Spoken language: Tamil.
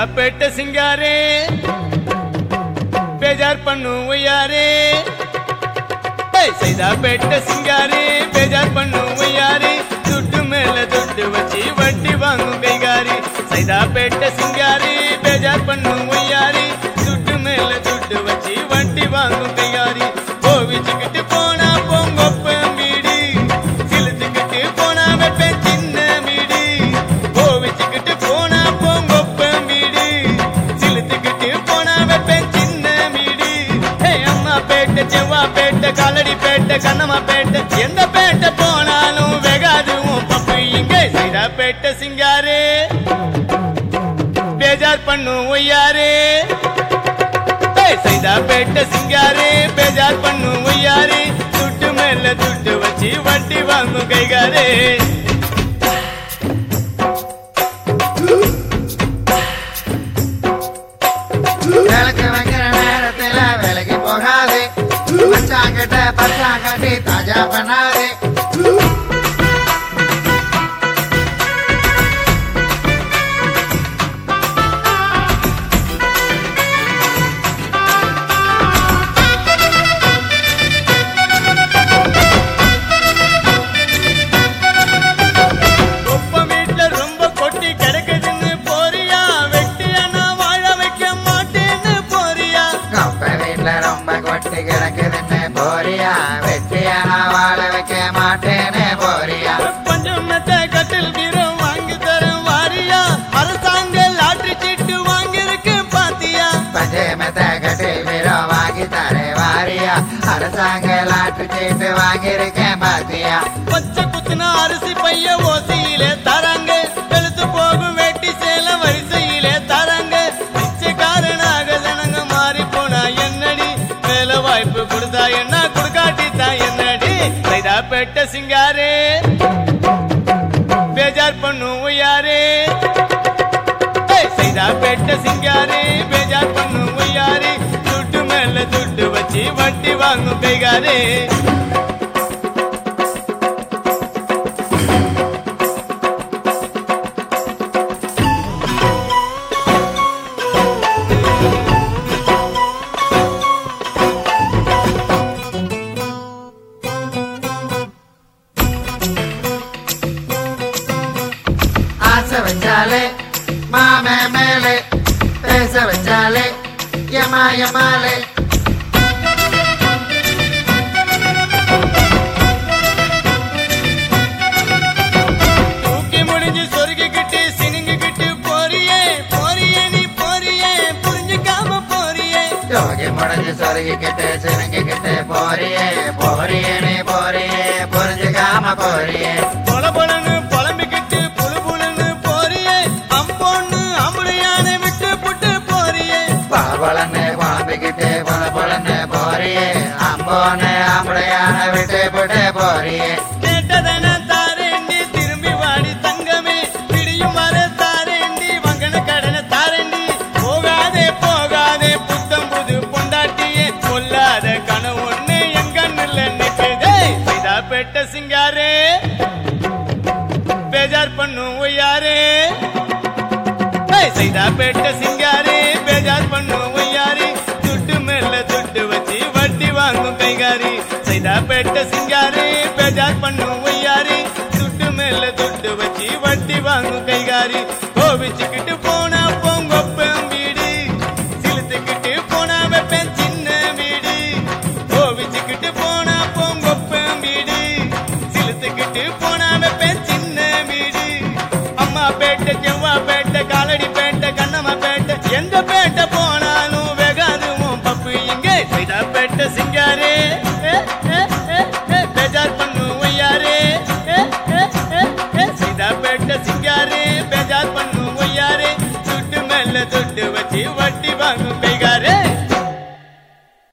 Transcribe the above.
சைதாப்பேட்டை சிங்காரே பேஜார் பண்ணு ஒய்யாரே சைதாப்பேட்டை சிங்காரே பேஜார் பண்ணு ஒய்யாரே துட்டு மேல துட்டு வச்சு வட்டி வாங்கும் கைகாரி சைதாப்பேட்டை சிங்காரே பேஜார் பண்ணு ஒய்யாரே துட்டு மேல துட்டு வச்சு வட்டி வாங்கும் கைகாரி கோவிச்சுக்கிட்டு போனா பொங்கொப்ப மீடி சிலுத்துக்கிட்டு போனா வெப்பேன் சின்ன மீடி கோவிச்சுக்கிட்டு போனா பொங்கொப்ப மீடி சிலுத்துக்கிட்டு போனா வெப்பேன் சின்ன மீடி அம்மா பேட்டை செவ்வா பேட்டை காலடி பேட்டை கண்ணம்மா பேட்டை எந்த பேட்டை போனாலும் வெகாது உன் பப்பு இங்கே சைதாப்பேட்டை சிங்காரே பேஜார் பண்ணு ஒய்யாரே சைதாப்பேட்டை சிங்காரே பேஜார் பண்ணு ஒய்யாரே துட்டு மேல துட்டு வச்சு வட்டி வாங்கும் கைகாரே விளக்கு வைக்கிற நேரத்துல விலைக்கு போகாது பச்சாங்கிட்ட பச்சாங்கட்டி தாஜா பண்ணாது கிடக்குதுன்னு போறியா வெற்றியான வாழ வைக்க மாட்டேன்னு போறியா பஞ்சமத்தை கட்டில் வீரம் வாங்கி தரும் வாரியா அரசாங்க லாட்டரி சீட்டு வாங்கிருக்கு பாத்தியா பஞ்சமத்தை கட்டில் வீரம் வாங்கி தரே வாரியா அரசாங்க லாட்டரி சீட்டு வாங்கியிருக்கேன் பாத்தியா பச்சை குத்துனா அரிசி பைய ஓசியிலே தராங்க வெளுத்து போகும் வேட்டி சேல வரிசையிலே தராங்க பிச்சைக்காரனாக ஜனங்க மாறி போனா என்னடி மேல வாய்ப்பு கொடுத்தா என்ன கொடுக்காட்டித்தா என்னடி சைதாப்பேட்டை சிங்காரே பேஜார் பண்ணு ஒய்யாரே சைதாப்பேட்டை சிங்காரே பேஜார் பண்ணு ஒய்யாரே துட்டு மேல துட்டு வச்சு வட்டி வாங்கும் கைகாரே ஆசை வச்சாலே மாமே மேலே பேச வச்சாலே யமா யமாலே தூக்கி முடிஞ்சு சொருகிக்கிட்டு சினிங்கிக்கிட்டு போறியே போறியே நீ போறியே புரிஞ்சுக்காம போறியே யோகி முடிஞ்சு சொருகிக்கிட்டு சினுங்கிக்கிட்டு போறியே போறியே நீ போறியே புரிஞ்சுக்காம போறியே பொல பொலன்னு புலம்பிக்கிட்டு புழு புழுன்னு போறியே அம்போன்னு அம்புடையான விட்டு புட்டு போறியே பலபலன்னு குழம்பிக்கிட்டு பலபலன்னு போறியே அம்போன்னு அம்படையான விட்டு போட்டு போறியே கேட்டதன தாரேண்டி திரும்பி வாடி தங்கமே பிடியும் வர தாரேண்டி வங்கன கடனை தாரேண்டி போகாதே போகாதே புத்தம் புது பொண்டாட்டியே கொல்லாத கனவு ஒண்ணு என் கண்ணுல நிக்குதே சைதாப்பேட்டை சிங்காரே பேஜார் பண்ணு ஒய்யாரே சைதாப்பேட்டை சிங்காரே பேஜார் பண்ணு ஒய்யாரே துட்டு மேல துட்டு வச்சு வட்டி வாங்கும் கைகாரி சைதாப்பேட்டை சிங்காரே பேஜார் பண்ணு